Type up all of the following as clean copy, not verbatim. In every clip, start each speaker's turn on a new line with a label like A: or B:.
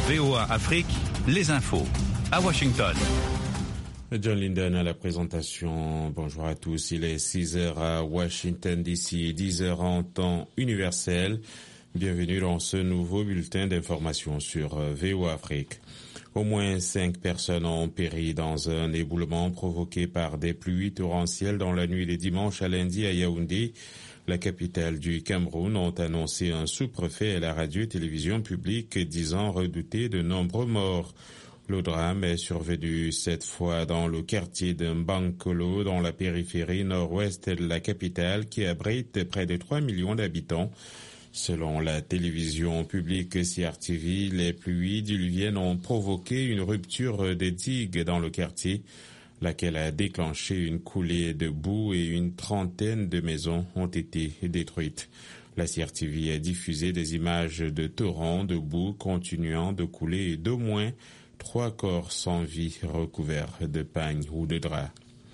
A: VOA Afrique, les infos. À Washington.
B: John Linden à la présentation. Bonjour à tous. Il est 6h à Washington DC, 10h en temps universel. Bienvenue dans ce nouveau bulletin d'information sur VOA Afrique. Au moins 5 personnes ont péri dans un éboulement provoqué par des pluies torrentielles dans la nuit de dimanche à lundi à Yaoundé, la capitale du Cameroun, ont annoncé un sous-préfet à la radio-télévision publique disant redouter de nombreux morts. Le drame est survenu cette fois dans le quartier de Mbankolo, dans la périphérie nord-ouest de la capitale, qui abrite près de 3 millions d'habitants. Selon la télévision publique CRTV, les pluies diluviennes ont provoqué une rupture des digues dans le quartier, laquelle a déclenché une coulée de boue et une trentaine de maisons ont été détruites. La CRTV a diffusé des images de torrents de boue continuant de couler et d'au moins 3 corps sans vie recouverts de pagne ou de drap.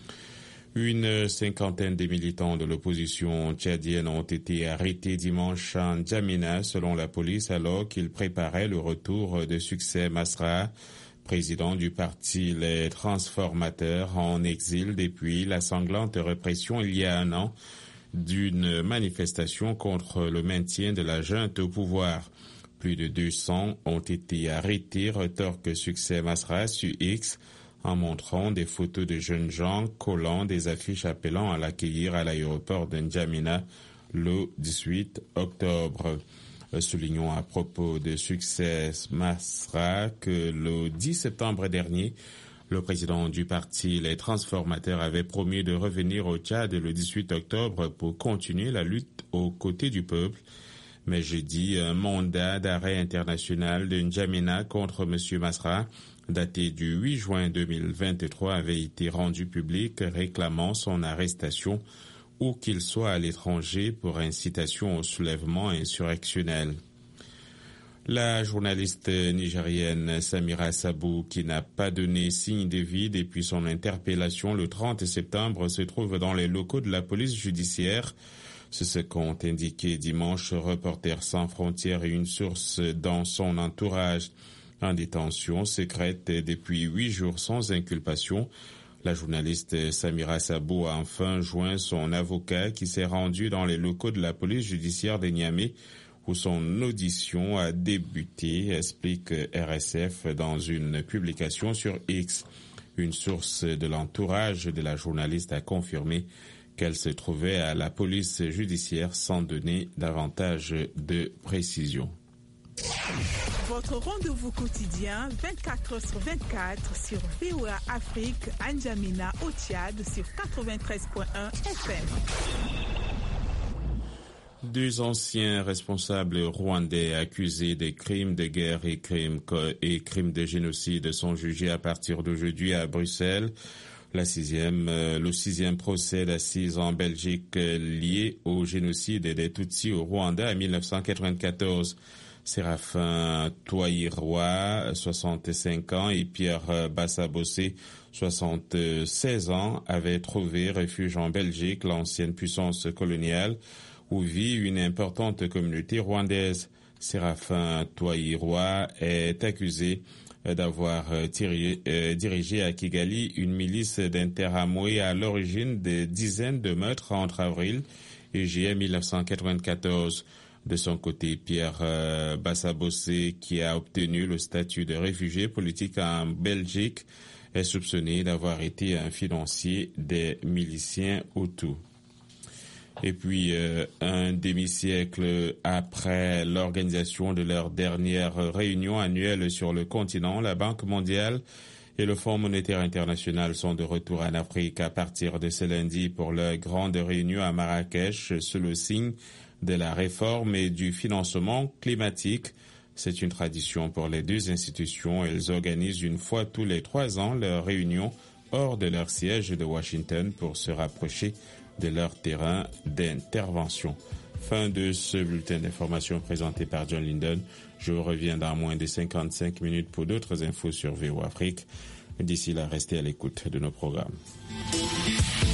B: Une cinquantaine de militants de l'opposition tchadienne ont été arrêtés dimanche à N'Djamena, selon la police, alors qu'ils préparaient le retour de Succès Masra, président du parti Les Transformateurs, en exil depuis la sanglante répression il y a un an d'une manifestation contre le maintien de la junte au pouvoir. Plus de 200 ont été arrêtés, retorque Succès Masra sur X, en montrant des photos de jeunes gens collant des affiches appelant à l'accueillir à l'aéroport de N'Djamena le 18 octobre. Soulignons à propos de Succès Masra que le 10 septembre dernier, le président du parti Les Transformateurs avait promis de revenir au Tchad le 18 octobre pour continuer la lutte aux côtés du peuple. Mais jeudi, un mandat d'arrêt international de N'Djamena contre M. Masra, daté du 8 juin 2023, avait été rendu public réclamant son arrestation où qu'il soit à l'étranger pour incitation au soulèvement insurrectionnel. La journaliste nigérienne Samira Sabou, qui n'a pas donné signe de vie depuis son interpellation le 30 septembre, se trouve dans les locaux de la police judiciaire. C'est ce qu'ont indiqué dimanche Reporters sans frontières et une source dans son entourage. En détention secrète depuis 8 jours sans inculpation, la journaliste Samira Sabou a enfin joint son avocat qui s'est rendu dans les locaux de la police judiciaire de Niamey où son audition a débuté, explique RSF dans une publication sur X. Une source de l'entourage de la journaliste a confirmé qu'elle se trouvait à la police judiciaire sans donner davantage de précisions.
C: Votre rendez-vous quotidien 24h/24 sur VOA Afrique, N'Djamena au Tchad sur 93.1 FM.
B: 2 anciens responsables rwandais accusés des crimes de guerre et crimes de génocide sont jugés à partir d'aujourd'hui à Bruxelles. Le 6e procès d'assises en Belgique lié au génocide des Tutsis au Rwanda en 1994. Séraphin Twahirwa, 65 ans, et Pierre Bassabossé, 76 ans, avaient trouvé refuge en Belgique, l'ancienne puissance coloniale, où vit une importante communauté rwandaise. Séraphin Twahirwa est accusé d'avoir dirigé à Kigali une milice d'Interahamwe à l'origine de dizaines de meurtres entre avril et juillet 1994. De son côté, Pierre Bassabossé, qui a obtenu le statut de réfugié politique en Belgique, est soupçonné d'avoir été un financier des miliciens Hutus. Et puis, un demi-siècle après l'organisation de leur dernière réunion annuelle sur le continent, la Banque mondiale et le Fonds monétaire international sont de retour en Afrique à partir de ce lundi pour leur grande réunion à Marrakech sous le signe de la réforme et du financement climatique. C'est une tradition pour les 2 institutions. Elles organisent une fois tous les 3 ans leur réunion hors de leur siège de Washington pour se rapprocher de leur terrain d'intervention. Fin de ce bulletin d'information présenté par John Linden. Je vous reviens dans moins de 55 minutes pour d'autres infos sur VOA Afrique. D'ici là, restez à l'écoute de nos programmes.